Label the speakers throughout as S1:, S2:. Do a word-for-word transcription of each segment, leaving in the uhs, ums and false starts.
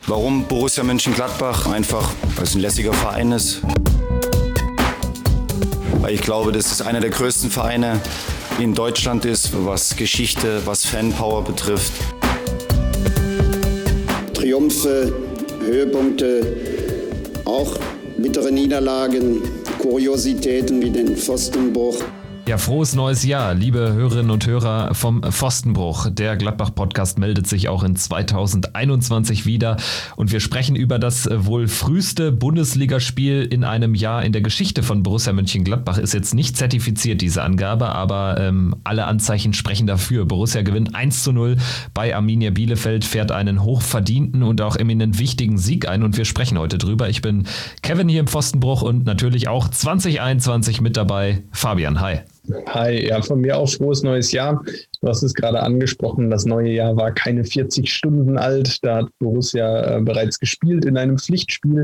S1: Warum Borussia Mönchengladbach? Einfach, weil es ein lässiger Verein ist. Weil ich glaube, dass es einer der größten Vereine in Deutschland ist, was Geschichte, was Fanpower betrifft.
S2: Triumphe, Höhepunkte, auch bittere Niederlagen, Kuriositäten wie den Pfostenbruch.
S3: Ja, frohes neues Jahr, liebe Hörerinnen und Hörer vom Pfostenbruch. Der Gladbach-Podcast meldet sich auch in zweitausendeinundzwanzig wieder und wir sprechen über das wohl früheste Bundesligaspiel in einem Jahr in der Geschichte von Borussia Mönchengladbach. Ist jetzt nicht zertifiziert, diese Angabe, aber ähm, alle Anzeichen sprechen dafür. Borussia gewinnt eins zu null bei Arminia Bielefeld, fährt einen hochverdienten und auch eminent wichtigen Sieg ein und wir sprechen heute drüber. Ich bin Kevin hier im Pfostenbruch und natürlich auch zwanzig einundzwanzig mit dabei. Fabian, hi.
S4: Hi, ja, von mir auch frohes neues Jahr. Du hast es gerade angesprochen, das neue Jahr war keine vierzig Stunden alt. Da hat Borussia äh, bereits gespielt in einem Pflichtspiel.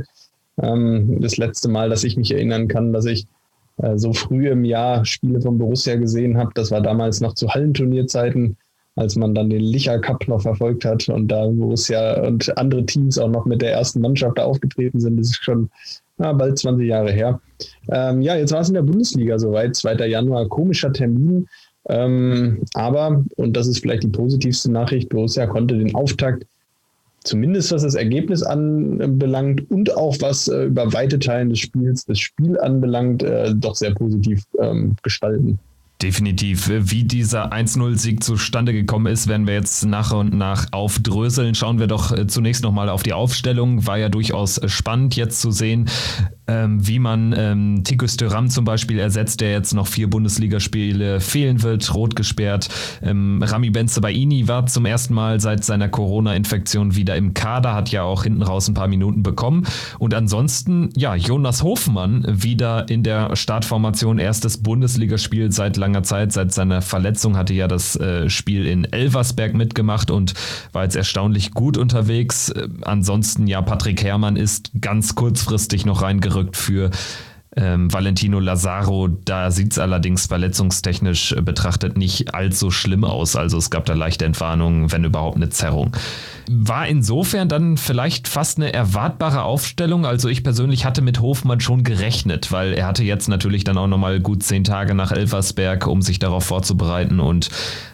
S4: Ähm, das letzte Mal, dass ich mich erinnern kann, dass ich äh, so früh im Jahr Spiele von Borussia gesehen habe, das war damals noch zu Hallenturnierzeiten, als man dann den Licher Cup noch verfolgt hat und da Borussia und andere Teams auch noch mit der ersten Mannschaft da aufgetreten sind. Das ist schon ja, bald zwanzig Jahre her. Ähm, ja, jetzt war es in der Bundesliga soweit, zweiter Januar, komischer Termin. Ähm, aber, und das ist vielleicht die positivste Nachricht, Borussia konnte den Auftakt, zumindest was das Ergebnis anbelangt und auch was äh, über weite Teilen des Spiels, das Spiel anbelangt, äh, doch sehr positiv ähm, gestalten.
S3: Definitiv. Wie dieser eins null Sieg zustande gekommen ist, werden wir jetzt nach und nach aufdröseln. Schauen wir doch zunächst nochmal auf die Aufstellung. War ja durchaus spannend jetzt zu sehen, ähm, wie man ähm, Tikus Thuram zum Beispiel ersetzt, der jetzt noch vier Bundesligaspiele fehlen wird, rot gesperrt. Ähm, Rami Bensebaini war zum ersten Mal seit seiner Corona-Infektion wieder im Kader, hat ja auch hinten raus ein paar Minuten bekommen. Und ansonsten, ja, Jonas Hofmann wieder in der Startformation, erstes Bundesligaspiel seit langer Zeit, seit seiner Verletzung, hatte ja das äh, Spiel in Elversberg mitgemacht und war jetzt erstaunlich gut unterwegs. Äh, ansonsten, ja, Patrick Herrmann ist ganz kurzfristig noch reingerückt für ähm, Valentino Lazaro. Da sieht es allerdings verletzungstechnisch betrachtet nicht allzu schlimm aus. Also es gab da leichte Entwarnungen, wenn überhaupt eine Zerrung. War insofern dann vielleicht fast eine erwartbare Aufstellung. Also ich persönlich hatte mit Hofmann schon gerechnet, weil er hatte jetzt natürlich dann auch nochmal gut zehn Tage nach Elversberg, um sich darauf vorzubereiten. Und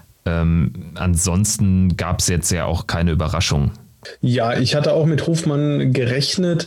S3: ähm, ansonsten gab es jetzt ja auch keine Überraschung.
S4: Ja, ich hatte auch mit Hofmann gerechnet,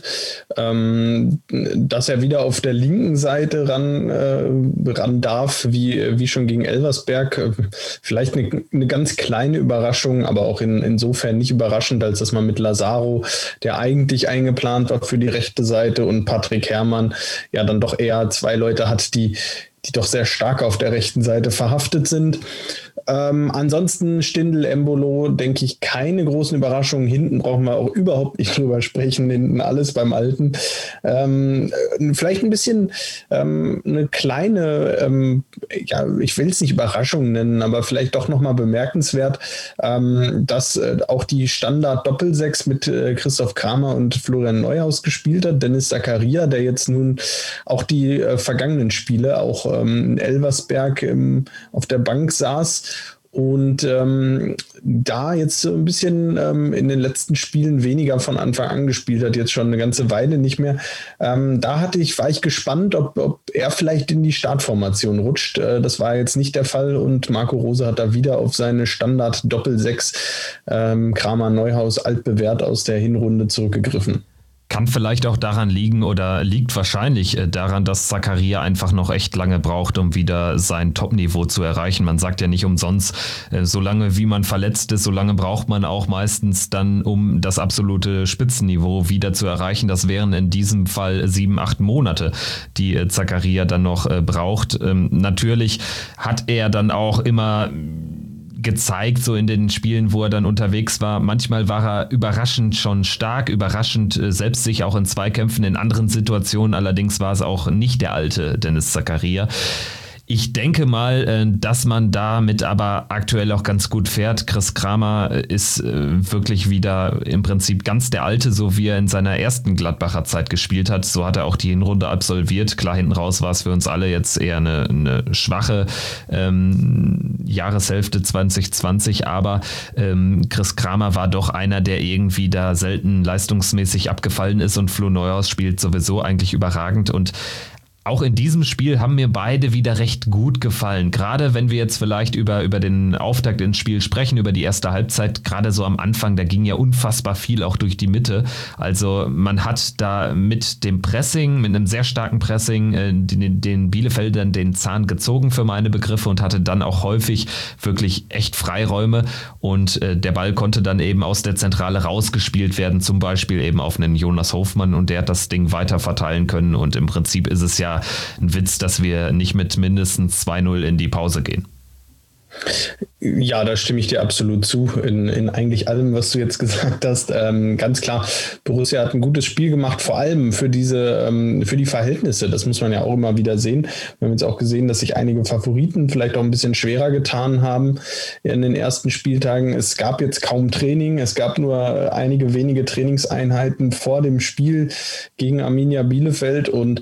S4: ähm, dass er wieder auf der linken Seite ran, äh, ran darf, wie, wie schon gegen Elversberg. Vielleicht eine, eine ganz kleine Überraschung, aber auch in, insofern nicht überraschend, als dass man mit Lazaro, der eigentlich eingeplant war für die rechte Seite, und Patrick Herrmann ja dann doch eher zwei Leute hat, die, die doch sehr stark auf der rechten Seite verhaftet sind. Ähm, ansonsten Stindl, Embolo, denke ich, keine großen Überraschungen. Hinten brauchen wir auch überhaupt nicht drüber sprechen. Hinten alles beim Alten. Ähm, vielleicht ein bisschen ähm, eine kleine, ähm, ja, ich will es nicht Überraschung nennen, aber vielleicht doch nochmal bemerkenswert, ähm, dass äh, auch die Standard-Doppelsechs mit äh, Christoph Kramer und Florian Neuhaus gespielt hat. Dennis Zakaria, der jetzt nun auch die äh, vergangenen Spiele, auch ähm, in Elversberg ähm, auf der Bank saß. Und ähm, da jetzt so ein bisschen ähm, in den letzten Spielen weniger von Anfang an gespielt hat, jetzt schon eine ganze Weile nicht mehr. Ähm, da hatte ich, war ich gespannt, ob, ob er vielleicht in die Startformation rutscht. Äh, das war jetzt nicht der Fall und Marco Rose hat da wieder auf seine Standard-Doppel-Sechs ähm, Kramer Neuhaus altbewährt aus der Hinrunde zurückgegriffen.
S3: Kann vielleicht auch daran liegen oder liegt wahrscheinlich daran, dass Zakaria einfach noch echt lange braucht, um wieder sein Top-Niveau zu erreichen. Man sagt ja nicht umsonst, solange wie man verletzt ist, solange braucht man auch meistens dann, um das absolute Spitzenniveau wieder zu erreichen. Das wären in diesem Fall sieben, acht Monate, die Zakaria dann noch braucht. Natürlich hat er dann auch immer gezeigt, so in den Spielen, wo er dann unterwegs war. Manchmal war er überraschend schon stark, überraschend äh, selbstsicher auch in Zweikämpfen. In anderen Situationen allerdings war es auch nicht der alte Dennis Zakaria. Ich denke mal, dass man damit aber aktuell auch ganz gut fährt. Chris Kramer ist wirklich wieder im Prinzip ganz der Alte, so wie er in seiner ersten Gladbacher Zeit gespielt hat. So hat er auch die Hinrunde absolviert. Klar, hinten raus war es für uns alle jetzt eher eine, eine schwache ähm, Jahreshälfte zwanzig zwanzig, aber ähm, Chris Kramer war doch einer, der irgendwie da selten leistungsmäßig abgefallen ist, und Flo Neuhaus spielt sowieso eigentlich überragend, und auch in diesem Spiel haben mir beide wieder recht gut gefallen. Gerade wenn wir jetzt vielleicht über, über den Auftakt ins Spiel sprechen, über die erste Halbzeit, gerade so am Anfang, da ging ja unfassbar viel auch durch die Mitte. Also man hat da mit dem Pressing, mit einem sehr starken Pressing, äh, den, den Bielefeldern den Zahn gezogen für meine Begriffe und hatte dann auch häufig wirklich echt Freiräume, und äh, der Ball konnte dann eben aus der Zentrale rausgespielt werden, zum Beispiel eben auf einen Jonas Hofmann, und der hat das Ding weiter verteilen können, und im Prinzip ist es ja ein Witz, dass wir nicht mit mindestens zwei null in die Pause gehen.
S4: Ja, da stimme ich dir absolut zu, in, in eigentlich allem, was du jetzt gesagt hast. Ähm, ganz klar, Borussia hat ein gutes Spiel gemacht, vor allem für diese, ähm, für die Verhältnisse. Das muss man ja auch immer wieder sehen. Wir haben jetzt auch gesehen, dass sich einige Favoriten vielleicht auch ein bisschen schwerer getan haben in den ersten Spieltagen. Es gab jetzt kaum Training, es gab nur einige wenige Trainingseinheiten vor dem Spiel gegen Arminia Bielefeld, und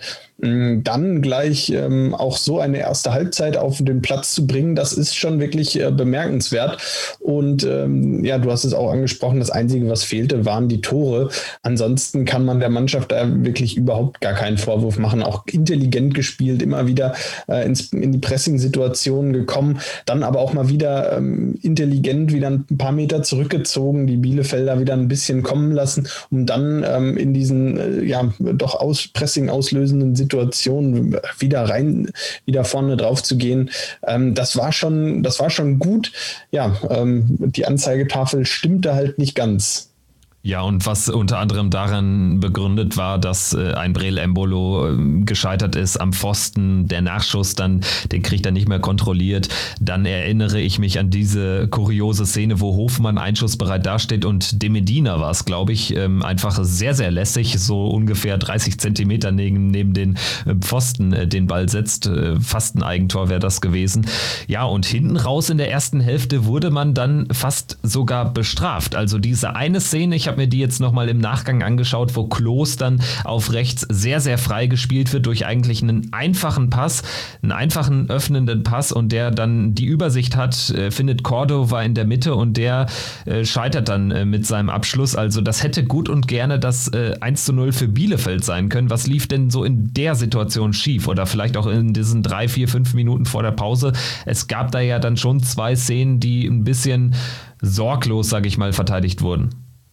S4: dann gleich ähm, auch so eine erste Halbzeit auf den Platz zu bringen, das ist schon wirklich äh, bemerkenswert. Und ähm, ja, du hast es auch angesprochen, das Einzige, was fehlte, waren die Tore. Ansonsten kann man der Mannschaft da wirklich überhaupt gar keinen Vorwurf machen. Auch intelligent gespielt, immer wieder äh, ins, in die Pressing-Situationen gekommen, dann aber auch mal wieder ähm, intelligent wieder ein paar Meter zurückgezogen, die Bielefelder wieder ein bisschen kommen lassen, um dann ähm, in diesen äh, ja doch aus Pressing auslösenden Situationen Situation wieder rein, wieder vorne drauf zu gehen. Ähm, das war schon, das war schon gut. Ja, ähm, die Anzeigetafel stimmte halt nicht ganz.
S3: Ja, und was unter anderem daran begründet war, dass äh, ein Breel Embolo äh, gescheitert ist am Pfosten, der Nachschuss dann, den kriegt er nicht mehr kontrolliert. Dann erinnere ich mich an diese kuriose Szene, wo Hofmann einschussbereit dasteht und De Medina war es, glaube ich, ähm, einfach sehr, sehr lässig, so ungefähr dreißig Zentimeter neben, neben den äh, Pfosten äh, den Ball setzt. Äh, fast ein Eigentor wäre das gewesen. Ja, und hinten raus in der ersten Hälfte wurde man dann fast sogar bestraft. Also diese eine Szene, ich habe mir die jetzt nochmal im Nachgang angeschaut, wo Klose dann auf rechts sehr, sehr frei gespielt wird durch eigentlich einen einfachen Pass, einen einfachen öffnenden Pass, und der dann die Übersicht hat, äh, findet Cordova in der Mitte, und der äh, scheitert dann äh, mit seinem Abschluss. Also das hätte gut und gerne das äh, eins zu null für Bielefeld sein können. Was lief denn so in der Situation schief? Oder vielleicht auch in diesen drei, vier, fünf Minuten vor der Pause? Es gab da ja dann schon zwei Szenen, die ein bisschen sorglos, sage ich mal, verteidigt wurden.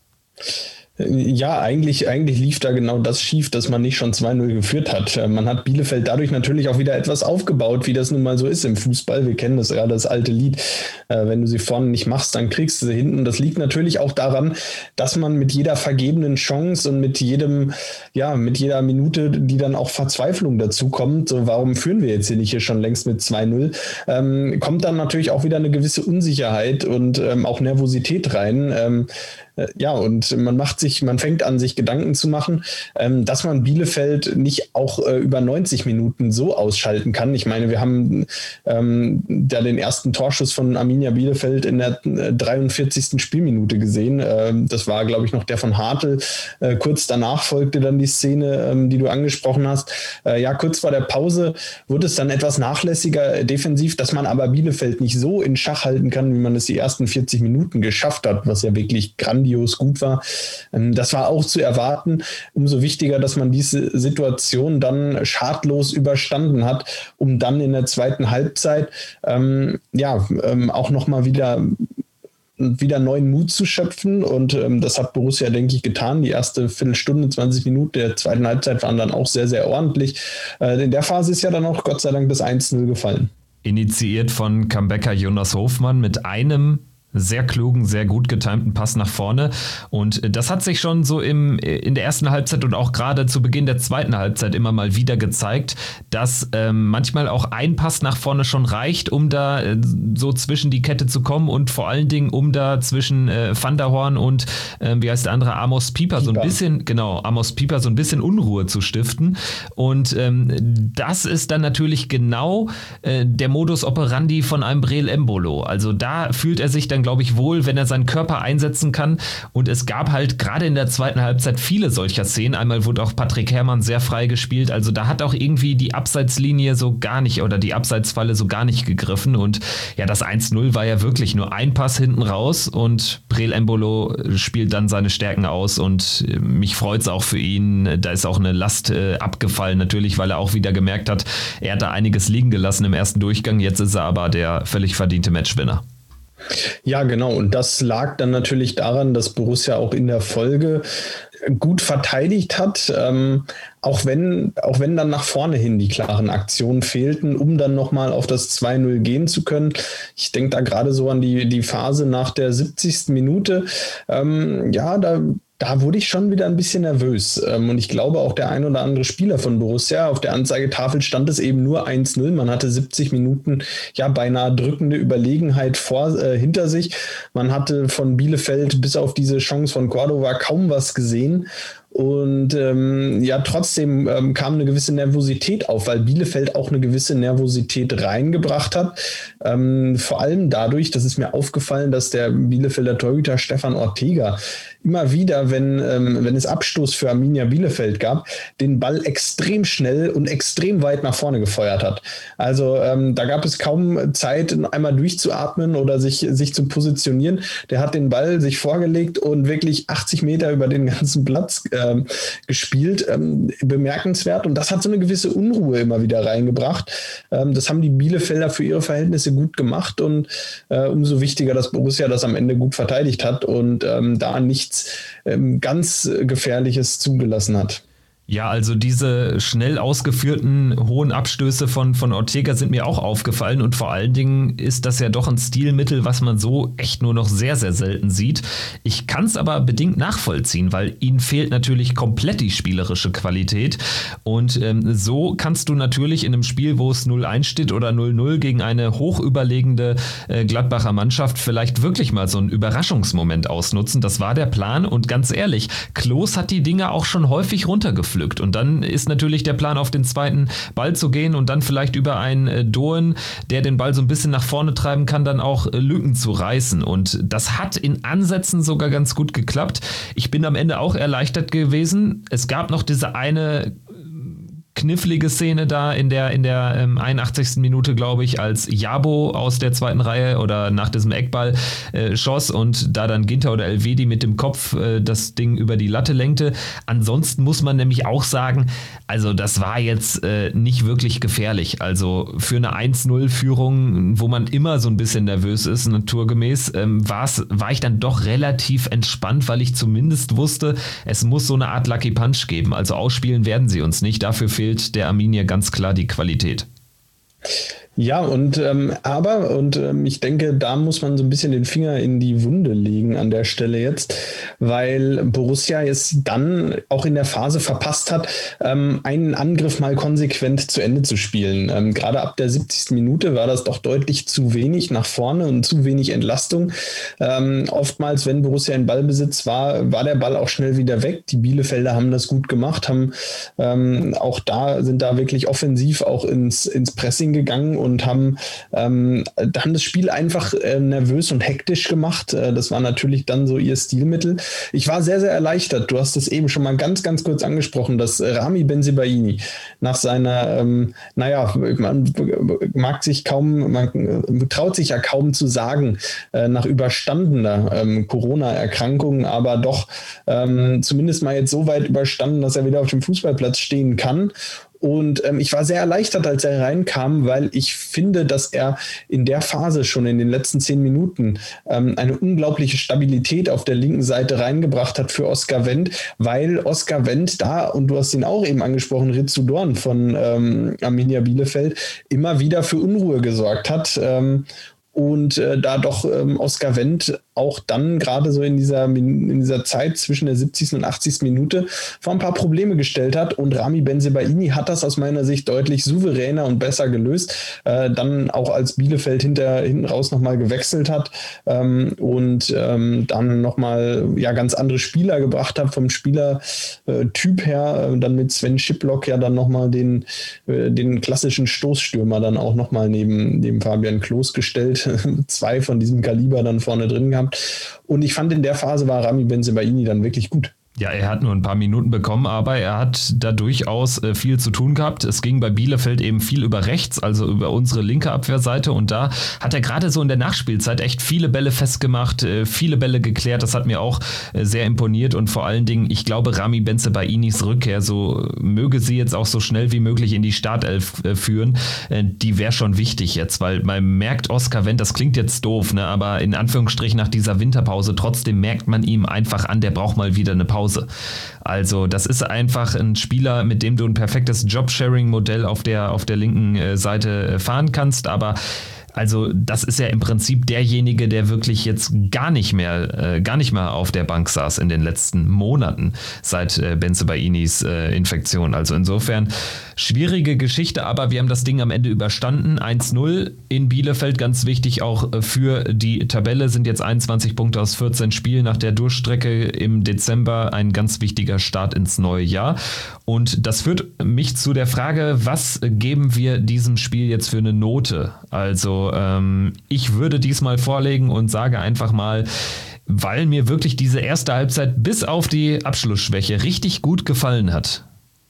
S4: Ja, eigentlich, eigentlich lief da genau das schief, dass man nicht schon zwei null geführt hat. Man hat Bielefeld dadurch natürlich auch wieder etwas aufgebaut, wie das nun mal so ist im Fußball. Wir kennen das gerade, das alte Lied. Wenn du sie vorne nicht machst, dann kriegst du sie hinten. Das liegt natürlich auch daran, dass man mit jeder vergebenen Chance und mit jedem, ja, mit jeder Minute, die dann auch Verzweiflung dazu kommt, so warum führen wir jetzt hier nicht hier schon längst mit zwei null, ähm, kommt dann natürlich auch wieder eine gewisse Unsicherheit und ähm, auch Nervosität rein. Ähm, Ja, und man macht sich, man fängt an, sich Gedanken zu machen, ähm, dass man Bielefeld nicht auch äh, über neunzig Minuten so ausschalten kann. Ich meine, wir haben ähm, da den ersten Torschuss von Arminia Bielefeld in der dreiundvierzigsten Spielminute gesehen. Ähm, das war, glaube ich, noch der von Hartl. Äh, kurz danach folgte dann die Szene, ähm, die du angesprochen hast. Äh, ja, kurz vor der Pause wurde es dann etwas nachlässiger äh, defensiv, dass man aber Bielefeld nicht so in Schach halten kann, wie man es die ersten vierzig Minuten geschafft hat, was ja wirklich grandios gut war. Das war auch zu erwarten. Umso wichtiger, dass man diese Situation dann schadlos überstanden hat, um dann in der zweiten Halbzeit ähm, ja ähm, auch nochmal wieder wieder neuen Mut zu schöpfen, und ähm, das hat Borussia, denke ich, getan. Die erste Viertelstunde, zwanzig Minuten der zweiten Halbzeit waren dann auch sehr, sehr ordentlich. Äh, in der Phase ist ja dann auch Gott sei Dank das eins null gefallen.
S3: Initiiert von Comebacker Jonas Hofmann mit einem sehr klugen, sehr gut getimten Pass nach vorne. Und das hat sich schon so im, in der ersten Halbzeit und auch gerade zu Beginn der zweiten Halbzeit immer mal wieder gezeigt, dass ähm, manchmal auch ein Pass nach vorne schon reicht, um da äh, so zwischen die Kette zu kommen und vor allen Dingen, um da zwischen äh, Van der Horn und, äh, wie heißt der andere, Amos Pieper, Pieper, so ein bisschen, genau, Amos Pieper, so ein bisschen Unruhe zu stiften. Und ähm, das ist dann natürlich genau äh, der Modus operandi von einem Breel Embolo. Also da fühlt er sich dann, glaube ich, wohl, wenn er seinen Körper einsetzen kann. Und es gab halt gerade in der zweiten Halbzeit viele solcher Szenen. Einmal wurde auch Patrick Herrmann sehr frei gespielt. Also da hat auch irgendwie die Abseitslinie so gar nicht oder die Abseitsfalle so gar nicht gegriffen. Und ja, das eins null war ja wirklich nur ein Pass hinten raus und Breel Embolo spielt dann seine Stärken aus und mich freut es auch für ihn. Da ist auch eine Last äh, abgefallen, natürlich, weil er auch wieder gemerkt hat, er hat da einiges liegen gelassen im ersten Durchgang. Jetzt ist er aber der völlig verdiente Matchwinner.
S4: Ja, genau. Und das lag dann natürlich daran, dass Borussia auch in der Folge gut verteidigt hat, ähm, auch wenn, auch wenn dann nach vorne hin die klaren Aktionen fehlten, um dann nochmal auf das zwei null gehen zu können. Ich denke da gerade so an die, die Phase nach der siebzigsten Minute. Ähm, ja, da Da wurde ich schon wieder ein bisschen nervös. Und ich glaube auch der ein oder andere Spieler von Borussia, auf der Anzeigetafel stand es eben nur eins null. Man hatte siebzig Minuten ja beinahe drückende Überlegenheit vor, äh, hinter sich. Man hatte von Bielefeld bis auf diese Chance von Cordova kaum was gesehen. Und ähm, ja, trotzdem ähm, kam eine gewisse Nervosität auf, weil Bielefeld auch eine gewisse Nervosität reingebracht hat. Ähm, vor allem dadurch, das ist mir aufgefallen, dass der Bielefelder Torhüter Stefan Ortega immer wieder, wenn, ähm, wenn es Abstoß für Arminia Bielefeld gab, den Ball extrem schnell und extrem weit nach vorne gefeuert hat. Also ähm, da gab es kaum Zeit, einmal durchzuatmen oder sich, sich zu positionieren. Der hat den Ball sich vorgelegt und wirklich achtzig Meter über den ganzen Platz ähm, gespielt. Ähm, bemerkenswert. Und das hat so eine gewisse Unruhe immer wieder reingebracht. Ähm, das haben die Bielefelder für ihre Verhältnisse gut gemacht und äh, umso wichtiger, dass Borussia das am Ende gut verteidigt hat und ähm, da nicht Ähm, ganz Gefährliches zugelassen hat.
S3: Ja, also diese schnell ausgeführten hohen Abstöße von, von Ortega sind mir auch aufgefallen und vor allen Dingen ist das ja doch ein Stilmittel, was man so echt nur noch sehr, sehr selten sieht. Ich kann es aber bedingt nachvollziehen, weil ihnen fehlt natürlich komplett die spielerische Qualität und ähm, so kannst du natürlich in einem Spiel, wo es null eins steht oder null null gegen eine hochüberlegende äh, Gladbacher Mannschaft vielleicht wirklich mal so einen Überraschungsmoment ausnutzen. Das war der Plan und ganz ehrlich, Klos hat die Dinge auch schon häufig runtergepflückt. Und dann ist natürlich der Plan, auf den zweiten Ball zu gehen und dann vielleicht über einen äh, Doan, der den Ball so ein bisschen nach vorne treiben kann, dann auch äh, Lücken zu reißen. Und das hat in Ansätzen sogar ganz gut geklappt. Ich bin am Ende auch erleichtert gewesen. Es gab noch diese eine knifflige Szene da in der, in der ähm, einundachtzigsten Minute, glaube ich, als Jabo aus der zweiten Reihe oder nach diesem Eckball äh, schoss und da dann Ginter oder Elvedi mit dem Kopf äh, das Ding über die Latte lenkte. Ansonsten muss man nämlich auch sagen, also das war jetzt äh, nicht wirklich gefährlich. Also für eine eins null Führung, wo man immer so ein bisschen nervös ist, naturgemäß, ähm, war's, war ich dann doch relativ entspannt, weil ich zumindest wusste, es muss so eine Art Lucky Punch geben. Also ausspielen werden sie uns nicht. Dafür fehlt der Arminia ganz klar die Qualität.
S4: Ja, und ähm, aber, und ähm, ich denke, da muss man so ein bisschen den Finger in die Wunde legen an der Stelle jetzt, weil Borussia es dann auch in der Phase verpasst hat, ähm, einen Angriff mal konsequent zu Ende zu spielen. Ähm, gerade ab der siebzigsten Minute war das doch deutlich zu wenig nach vorne und zu wenig Entlastung. Ähm, oftmals, wenn Borussia in Ballbesitz war, war der Ball auch schnell wieder weg. Die Bielefelder haben das gut gemacht, haben ähm, auch da, sind da wirklich offensiv auch ins, ins Pressing gegangen und haben, ähm, haben das Spiel einfach äh, nervös und hektisch gemacht. Äh, das war natürlich dann so ihr Stilmittel. Ich war sehr, sehr erleichtert. Du hast es eben schon mal ganz, ganz kurz angesprochen, dass Rami Bensebaini nach seiner, ähm, naja, man mag sich kaum, man traut sich ja kaum zu sagen, äh, nach überstandener ähm, Corona-Erkrankung, aber doch ähm, zumindest mal jetzt so weit überstanden, dass er wieder auf dem Fußballplatz stehen kann. Und ähm, ich war sehr erleichtert, als er reinkam, weil ich finde, dass er in der Phase schon in den letzten zehn Minuten ähm, eine unglaubliche Stabilität auf der linken Seite reingebracht hat für Oskar Wendt, weil Oskar Wendt da, und du hast ihn auch eben angesprochen, Ritsu Dorn von ähm, Arminia Bielefeld, immer wieder für Unruhe gesorgt hat. Ähm, Und äh, da doch ähm, Oscar Wendt auch dann gerade so in dieser, in dieser Zeit zwischen der siebzigsten und achtzigsten Minute vor ein paar Probleme gestellt hat. Und Ramy Bensebaini hat das aus meiner Sicht deutlich souveräner und besser gelöst. Äh, dann auch als Bielefeld hinter, hinten raus nochmal gewechselt hat ähm, und ähm, dann nochmal ja, ganz andere Spieler gebracht hat vom Spielertyp her. Äh, dann mit Sven Schiplock ja dann nochmal den, äh, den klassischen Stoßstürmer dann auch nochmal neben, neben Fabian Klos gestellt. Zwei von diesem Kaliber dann vorne drin gehabt. Und ich fand, in der Phase war Ramy Bensebaini dann wirklich gut.
S3: Ja, er hat nur ein paar Minuten bekommen, aber er hat da durchaus äh, viel zu tun gehabt. Es ging bei Bielefeld eben viel über rechts, also über unsere linke Abwehrseite, und da hat er gerade so in der Nachspielzeit echt viele Bälle festgemacht, äh, viele Bälle geklärt. Das hat mir auch äh, sehr imponiert, und vor allen Dingen, ich glaube, Ramy Benzebainis Rückkehr, so möge sie jetzt auch so schnell wie möglich in die Startelf äh, führen, äh, die wäre schon wichtig jetzt, weil man merkt, Oscar Wendt, das klingt jetzt doof, ne, aber in Anführungsstrichen nach dieser Winterpause, trotzdem merkt man ihm einfach an, der braucht mal wieder eine Pause. Also das ist einfach ein Spieler, mit dem du ein perfektes Job-Sharing-Modell auf der, auf der linken äh, Seite fahren kannst, aber also das ist ja im Prinzip derjenige, der wirklich jetzt gar nicht mehr, äh, gar nicht mehr auf der Bank saß in den letzten Monaten seit äh, Benzebainis äh, Infektion. Also insofern schwierige Geschichte, aber wir haben das Ding am Ende überstanden. eins null in Bielefeld, ganz wichtig auch für die Tabelle, sind jetzt einundzwanzig Punkte aus vierzehn Spielen nach der Durchstrecke im Dezember, ein ganz wichtiger Start ins neue Jahr. Und das führt mich zu der Frage, was geben wir diesem Spiel jetzt für eine Note? Also ähm, ich würde diesmal vorlegen und sage einfach mal, weil mir wirklich diese erste Halbzeit bis auf die Abschlussschwäche richtig gut gefallen hat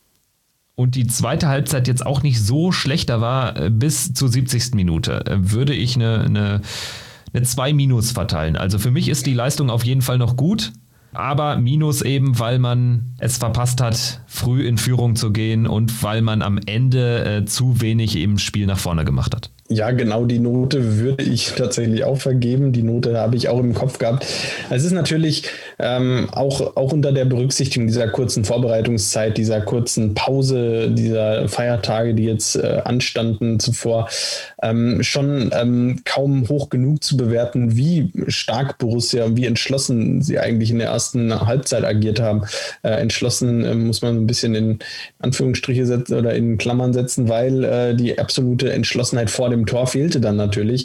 S3: und die zweite Halbzeit jetzt auch nicht so schlechter war bis zur siebzigsten Minute, würde ich eine, eine, eine zwei Minus verteilen. Also für mich ist die Leistung auf jeden Fall noch gut, aber Minus eben, weil man es verpasst hat, früh in Führung zu gehen und weil man am Ende äh, zu wenig im Spiel nach vorne gemacht hat.
S4: Ja, genau die Note würde ich tatsächlich auch vergeben. Die Note habe ich auch im Kopf gehabt. Es ist natürlich ähm, auch, auch unter der Berücksichtigung dieser kurzen Vorbereitungszeit, dieser kurzen Pause, dieser Feiertage, die jetzt äh, anstanden zuvor, ähm, schon ähm, kaum hoch genug zu bewerten, wie stark Borussia und wie entschlossen sie eigentlich in der ersten Halbzeit agiert haben. Äh, entschlossen äh, muss man ein bisschen in Anführungsstriche setzen oder in Klammern setzen, weil äh, die absolute Entschlossenheit vor dem Tor fehlte dann natürlich.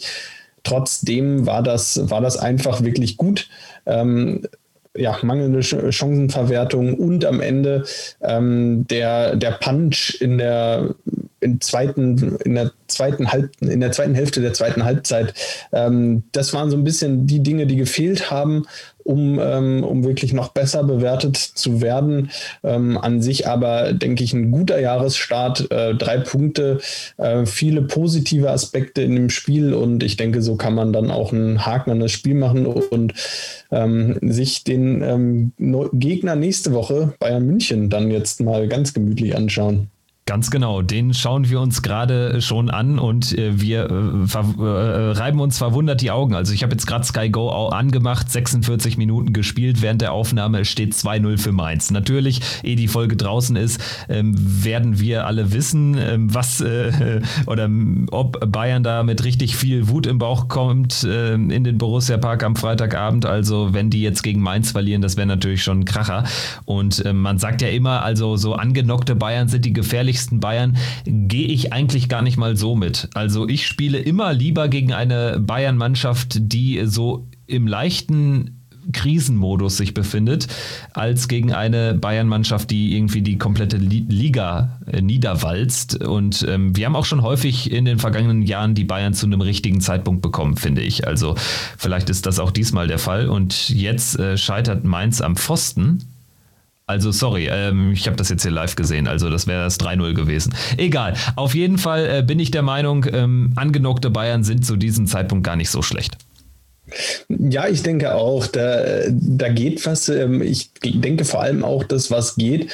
S4: Trotzdem war das, war das einfach wirklich gut. Ähm, ja, mangelnde Chancenverwertung und am Ende ähm, der, der Punch in der, in zweiten, in der zweiten Halb, in der zweiten Hälfte der zweiten Halbzeit. Ähm, das waren so ein bisschen die Dinge, die gefehlt haben, um, ähm, um wirklich noch besser bewertet zu werden. Ähm, an sich aber, denke ich, ein guter Jahresstart, äh, drei Punkte, äh, viele positive Aspekte in dem Spiel, und ich denke, so kann man dann auch einen Haken an das Spiel machen und ähm, sich den ähm, Gegner nächste Woche, Bayern München, dann jetzt mal ganz gemütlich anschauen.
S3: Ganz genau, den schauen wir uns gerade schon an, und äh, wir äh, ver- äh, reiben uns verwundert die Augen. Also ich habe jetzt gerade Sky Go auch angemacht, sechsundvierzig Minuten gespielt, während der Aufnahme steht zwei null für Mainz. Natürlich, ehe die Folge draußen ist, ähm, werden wir alle wissen, ähm, was äh, oder ob Bayern da mit richtig viel Wut im Bauch kommt äh, in den Borussia Park am Freitagabend. Also wenn die jetzt gegen Mainz verlieren, das wäre natürlich schon ein Kracher. Und äh, man sagt ja immer, also so angenockte Bayern sind die gefährlichsten Bayern, gehe ich eigentlich gar nicht mal so mit. Also ich spiele immer lieber gegen eine Bayern-Mannschaft, die so im leichten Krisenmodus sich befindet, als gegen eine Bayern-Mannschaft, die irgendwie die komplette Liga äh, niederwalzt. Und ähm, wir haben auch schon häufig in den vergangenen Jahren die Bayern zu einem richtigen Zeitpunkt bekommen, finde ich. Also vielleicht ist das auch diesmal der Fall. Und jetzt äh, scheitert Mainz am Pfosten. Also sorry, ähm, ich habe das jetzt hier live gesehen, also das wäre das drei null gewesen. Egal, auf jeden Fall äh, bin ich der Meinung, ähm, angenockte Bayern sind zu diesem Zeitpunkt gar nicht so schlecht.
S4: Ja, ich denke auch, da, da geht was. Ich denke vor allem auch, dass was geht,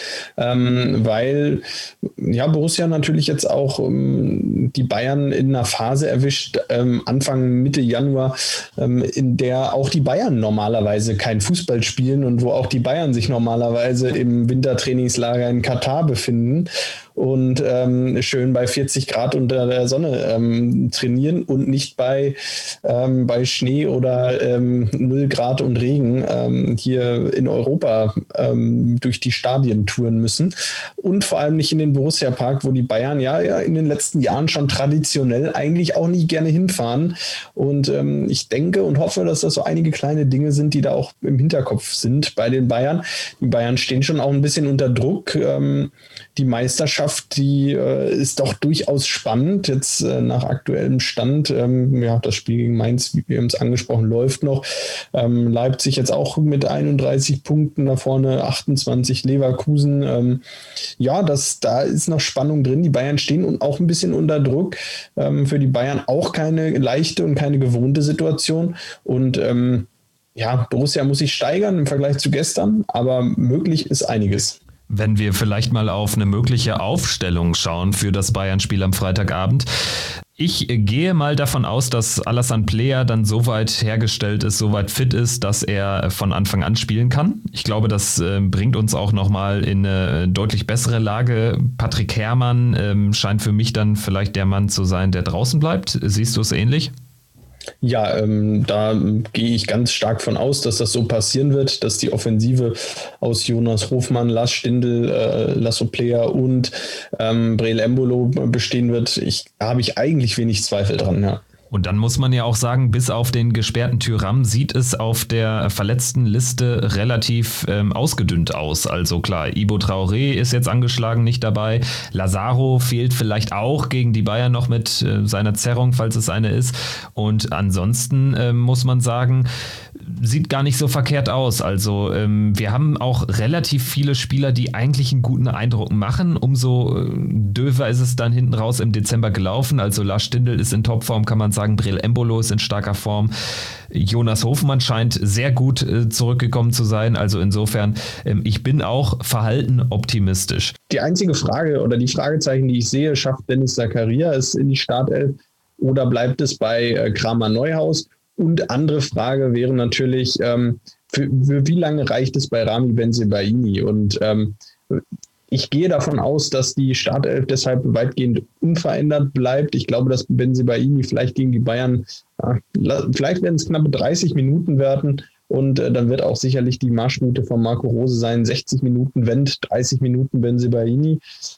S4: weil ja, Borussia natürlich jetzt auch die Bayern in einer Phase erwischt, Anfang, Mitte Januar, in der auch die Bayern normalerweise kein Fußball spielen und wo auch die Bayern sich normalerweise im Wintertrainingslager in Katar befinden. und ähm, schön bei vierzig Grad unter der Sonne ähm, trainieren und nicht bei, ähm, bei Schnee oder ähm, null Grad und Regen ähm, hier in Europa ähm, durch die Stadien touren müssen und vor allem nicht in den Borussia-Park, wo die Bayern ja, ja in den letzten Jahren schon traditionell eigentlich auch nicht gerne hinfahren. Und ähm, ich denke und hoffe, dass das so einige kleine Dinge sind, die da auch im Hinterkopf sind bei den Bayern. Die Bayern stehen schon auch ein bisschen unter Druck. Ähm, die Meisterschaft, die äh, ist doch durchaus spannend. Jetzt äh, nach aktuellem Stand, ähm, ja, das Spiel gegen Mainz, wie wir haben es angesprochen, läuft noch. Ähm, Leipzig jetzt auch mit einunddreißig Punkten da vorne, achtundzwanzig Leverkusen. Ähm, ja, das, da ist noch Spannung drin. Die Bayern stehen und auch ein bisschen unter Druck. Ähm, für die Bayern auch keine leichte und keine gewohnte Situation. Und ähm, ja, Borussia muss sich steigern im Vergleich zu gestern, aber möglich ist einiges.
S3: Wenn wir vielleicht mal auf eine mögliche Aufstellung schauen für das Bayern-Spiel am Freitagabend. Ich gehe mal davon aus, dass Alassane Player dann so weit hergestellt ist, so weit fit ist, dass er von Anfang an spielen kann. Ich glaube, das äh, bringt uns auch nochmal in eine deutlich bessere Lage. Patrick Herrmann ähm, scheint für mich dann vielleicht der Mann zu sein, der draußen bleibt. Siehst du es ähnlich?
S4: Ja, ähm, da gehe ich ganz stark von aus, dass das so passieren wird, dass die Offensive aus Jonas Hofmann, Lars Stindl, äh, Lasso Player und ähm, Breel Embolo bestehen wird. Ich, da habe ich eigentlich wenig Zweifel dran, ja.
S3: Und dann muss man ja auch sagen, bis auf den gesperrten Thuram sieht es auf der verletzten Liste relativ ähm, ausgedünnt aus. Also klar, Ibo Traoré ist jetzt angeschlagen, nicht dabei. Lazaro fehlt vielleicht auch gegen die Bayern noch mit äh, seiner Zerrung, falls es eine ist. Und ansonsten äh, muss man sagen, sieht gar nicht so verkehrt aus. Also ähm, wir haben auch relativ viele Spieler, die eigentlich einen guten Eindruck machen. Umso äh, döver ist es dann hinten raus im Dezember gelaufen. Also Lars Stindl ist in Topform, kann man sagen. Breel Embolo ist in starker Form. Jonas Hofmann scheint sehr gut äh, zurückgekommen zu sein. Also insofern, ähm, ich bin auch verhalten optimistisch.
S4: Die einzige Frage oder die Fragezeichen, die ich sehe, schafft Dennis Zakaria es in die Startelf oder bleibt es bei äh, Kramer Neuhaus? Und andere Frage wäre natürlich, ähm, für, für wie lange reicht es bei Rami Bensebaini? Und ähm, ich gehe davon aus, dass die Startelf deshalb weitgehend unverändert bleibt. Ich glaube, dass Bensebaini vielleicht gegen die Bayern, äh, vielleicht werden es knappe dreißig Minuten werden. Und äh, dann wird auch sicherlich die Marschroute von Marco Rose sein, sechzig Minuten Wendt, dreißig Minuten Bensebaini.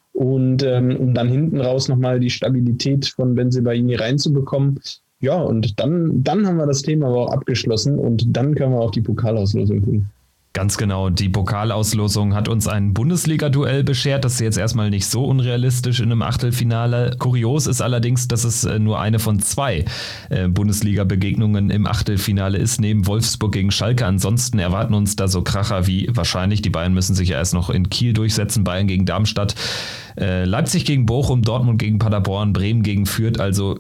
S4: Und ähm, um dann hinten raus nochmal die Stabilität von Bensebaini reinzubekommen. Ja, und dann, dann haben wir das Thema aber auch abgeschlossen und dann können wir auf die Pokalauslosung gucken.
S3: Ganz genau, die Pokalauslosung hat uns ein Bundesliga-Duell beschert. Das ist jetzt erstmal nicht so unrealistisch in einem Achtelfinale. Kurios ist allerdings, dass es nur eine von zwei äh, Bundesliga-Begegnungen im Achtelfinale ist, neben Wolfsburg gegen Schalke. Ansonsten erwarten uns da so Kracher wie wahrscheinlich, die Bayern müssen sich ja erst noch in Kiel durchsetzen, Bayern gegen Darmstadt, äh, Leipzig gegen Bochum, Dortmund gegen Paderborn, Bremen gegen Fürth. Also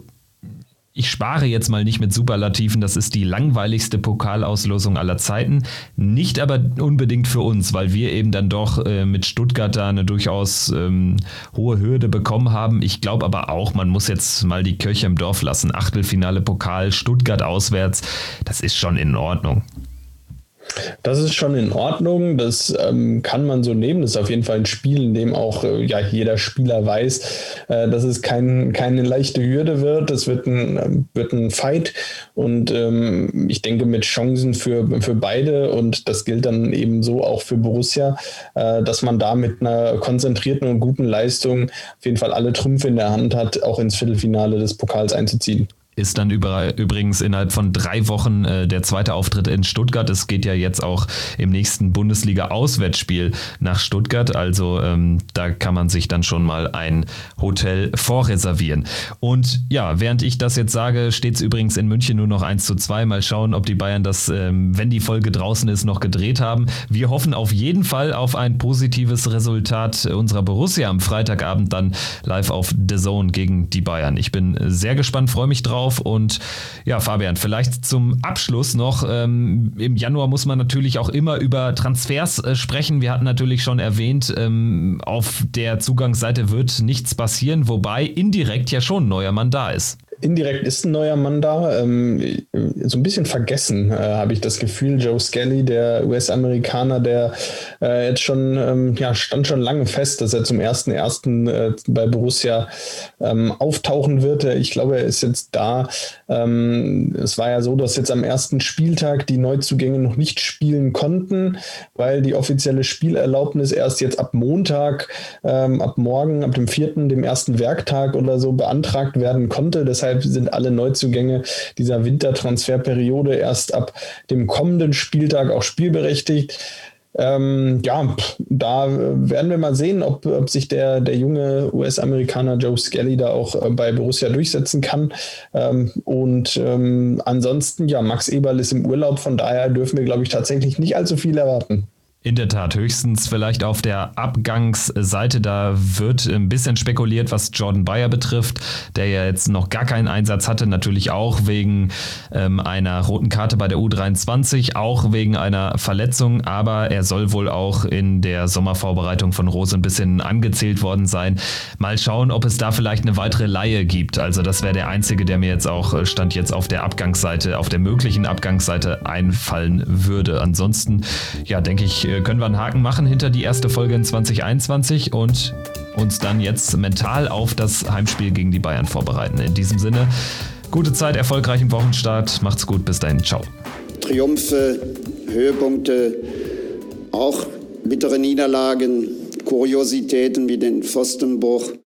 S3: ich spare jetzt mal nicht mit Superlativen, das ist die langweiligste Pokalauslosung aller Zeiten. Nicht aber unbedingt für uns, weil wir eben dann doch äh, mit Stuttgart da eine durchaus ähm, hohe Hürde bekommen haben. Ich glaube aber auch, man muss jetzt mal die Kirche im Dorf lassen. Achtelfinale Pokal, Stuttgart auswärts, das ist schon in Ordnung.
S4: Das ist schon in Ordnung, das ähm, kann man so nehmen. Das ist auf jeden Fall ein Spiel, in dem auch äh, ja, jeder Spieler weiß, äh, dass es kein, keine leichte Hürde wird. Es wird ein, äh, wird ein Fight und ähm, ich denke mit Chancen für, für beide und das gilt dann eben so auch für Borussia, äh, dass man da mit einer konzentrierten und guten Leistung auf jeden Fall alle Trümpfe in der Hand hat, auch ins Viertelfinale des Pokals einzuziehen.
S3: Ist dann über, übrigens innerhalb von drei Wochen äh, der zweite Auftritt in Stuttgart. Es geht ja jetzt auch im nächsten Bundesliga-Auswärtsspiel nach Stuttgart. Also ähm, da kann man sich dann schon mal ein Hotel vorreservieren. Und ja, während ich das jetzt sage, steht es übrigens in München nur noch eins zu zwei. Mal schauen, ob die Bayern das, ähm, wenn die Folge draußen ist, noch gedreht haben. Wir hoffen auf jeden Fall auf ein positives Resultat unserer Borussia am Freitagabend dann live auf The Zone gegen die Bayern. Ich bin sehr gespannt, freue mich drauf. Und ja, Fabian, vielleicht zum Abschluss noch, ähm, im Januar muss man natürlich auch immer über Transfers äh, sprechen. Wir hatten natürlich schon erwähnt, ähm, auf der Zugangsseite wird nichts passieren, wobei indirekt ja schon ein neuer Mann da ist.
S4: Indirekt ist ein neuer Mann da. Ähm, so ein bisschen vergessen, äh, habe ich das Gefühl. Joe Skelly, der U S-Amerikaner, der äh, jetzt schon, ähm, ja, stand schon lange fest, dass er zum ersten ersten äh, bei Borussia ähm, auftauchen wird. Ich glaube, er ist jetzt da. Ähm, es war ja so, dass jetzt am ersten Spieltag die Neuzugänge noch nicht spielen konnten, weil die offizielle Spielerlaubnis erst jetzt ab Montag, ähm, ab morgen, ab dem vierten, dem ersten Werktag oder so beantragt werden konnte. Deshalb sind alle Neuzugänge dieser Wintertransferperiode erst ab dem kommenden Spieltag auch spielberechtigt. Ähm, ja, da werden wir mal sehen, ob, ob sich der, der junge U S-Amerikaner Joe Skelly da auch äh, bei Borussia durchsetzen kann. Ähm, und ähm, ansonsten, ja, Max Eberl ist im Urlaub, von daher dürfen wir, glaube ich, tatsächlich nicht allzu viel erwarten.
S3: In der Tat, höchstens vielleicht auf der Abgangsseite, da wird ein bisschen spekuliert, was Jordan Bayer betrifft, der ja jetzt noch gar keinen Einsatz hatte, natürlich auch wegen ähm, einer roten Karte bei der U dreiundzwanzig, auch wegen einer Verletzung, aber er soll wohl auch in der Sommervorbereitung von Rose ein bisschen angezählt worden sein. Mal schauen, ob es da vielleicht eine weitere Leihe gibt, also das wäre der einzige, der mir jetzt auch, stand jetzt auf der Abgangsseite, auf der möglichen Abgangsseite einfallen würde. Ansonsten, ja, denke ich, können wir einen Haken machen hinter die erste Folge in zwanzig einundzwanzig und uns dann jetzt mental auf das Heimspiel gegen die Bayern vorbereiten. In diesem Sinne, gute Zeit, erfolgreichen Wochenstart, macht's gut, bis dahin, ciao.
S2: Triumphe, Höhepunkte, auch bittere Niederlagen, Kuriositäten wie den Pfostenbruch.